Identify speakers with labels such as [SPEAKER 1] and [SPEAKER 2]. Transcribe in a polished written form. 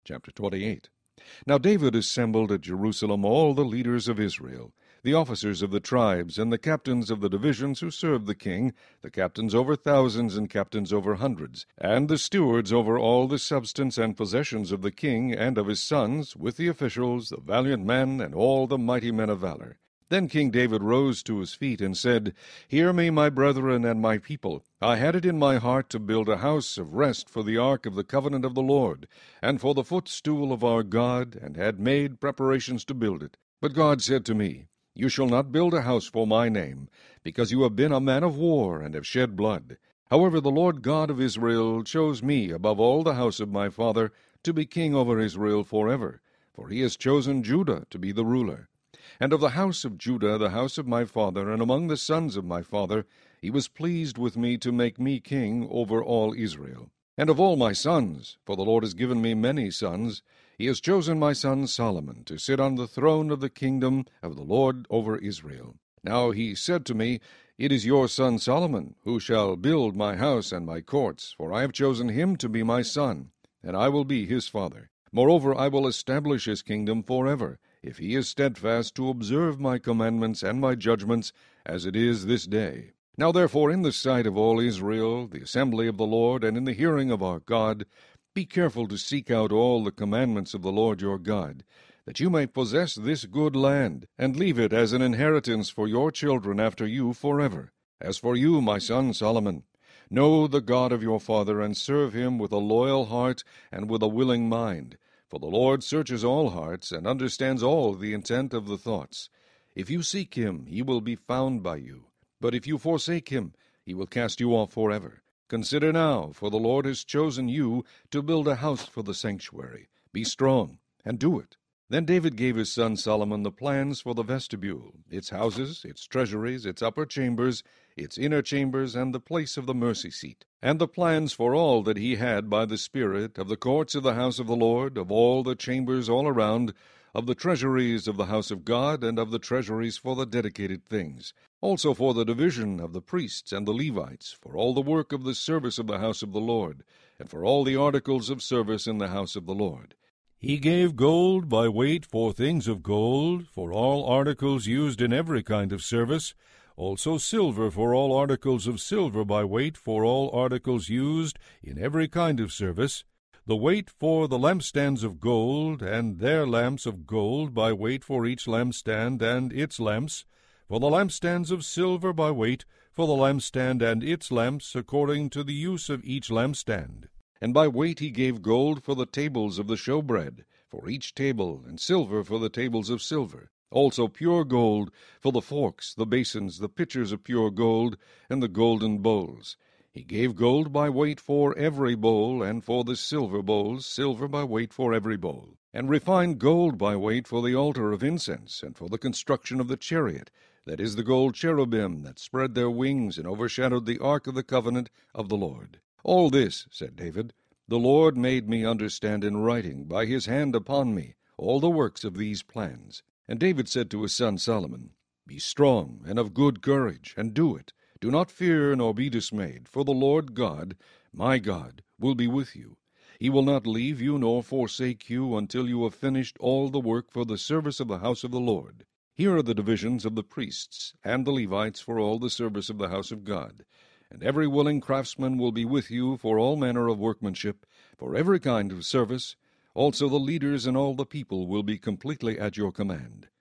[SPEAKER 1] Chapter 28. Now David assembled at Jerusalem all the leaders of Israel, the officers of the tribes, and the captains of the divisions who served the king, the captains over thousands and captains over hundreds, and the stewards over all the substance and possessions of the king and of his sons, with the officials, the valiant men, and all the mighty men of valor. Then King David rose to his feet and said, Hear me, my brethren and my people. I had it in my heart to build a house of rest for the ark of the covenant of the Lord, and for the footstool of our God, and had made preparations to build it. But God said to me, You shall not build a house for my name, because you have been a man of war, and have shed blood. However, the Lord God of Israel chose me above all the house of my father to be king over Israel forever, for he has chosen Judah to be the ruler. And of the house of Judah, the house of my father, and among the sons of my father, he was pleased with me to make me king over all Israel. And of all my sons, for the Lord has given me many sons, he has chosen my son Solomon to sit on the throne of the kingdom of the Lord over Israel. Now he said to me, It is your son Solomon who shall build my house and my courts, for I have chosen him to be my son, and I will be his father. Moreover, I will establish his kingdom forever, if he is steadfast to observe my commandments and my judgments, as it is this day. Now therefore, in the sight of all Israel, the assembly of the Lord, and in the hearing of our God, be careful to seek out all the commandments of the Lord your God, that you may possess this good land, and leave it as an inheritance for your children after you forever. As for you, my son Solomon, know the God of your father, and serve him with a loyal heart and with a willing mind. For the Lord searches all hearts, and understands all the intent of the thoughts. If you seek him, he will be found by you. But if you forsake him, he will cast you off forever. Consider now, for the Lord has chosen you to build a house for the sanctuary. Be strong, and do it. Then David gave his son Solomon the plans for the vestibule, its houses, its treasuries, its upper chambers, its inner chambers, and the place of the mercy seat, and the plans for all that he had by the Spirit, of the courts of the house of the Lord, of all the chambers all around, of the treasuries of the house of God, and of the treasuries for the dedicated things, also for the division of the priests and the Levites, for all the work of the service of the house of the Lord, and for all the articles of service in the house of the Lord. He gave gold by weight for things of gold, for all articles used in every kind of service, also silver for all articles of silver by weight for all articles used in every kind of service, the weight for the lampstands of gold, and their lamps of gold by weight for each lampstand and its lamps, for the lampstands of silver by weight, for the lampstand and its lamps according to the use of each lampstand. And by weight he gave gold for the tables of the showbread, for each table, and silver for the tables of silver. Also pure gold for the forks, the basins, the pitchers of pure gold, and the golden bowls. He gave gold by weight for every bowl, and for the silver bowls, silver by weight for every bowl. And refined gold by weight for the altar of incense, and for the construction of the chariot, that is the gold cherubim that spread their wings and overshadowed the ark of the covenant of the Lord. All this, said David, the Lord made me understand in writing by his hand upon me all the works of these plans. And David said to his son Solomon, Be strong and of good courage, and do it. Do not fear nor be dismayed, for the Lord God, my God, will be with you. He will not leave you nor forsake you until you have finished all the work for the service of the house of the Lord. Here are the divisions of the priests and the Levites for all the service of the house of God. And every willing craftsman will be with you for all manner of workmanship, for every kind of service. Also the leaders and all the people will be completely at your command.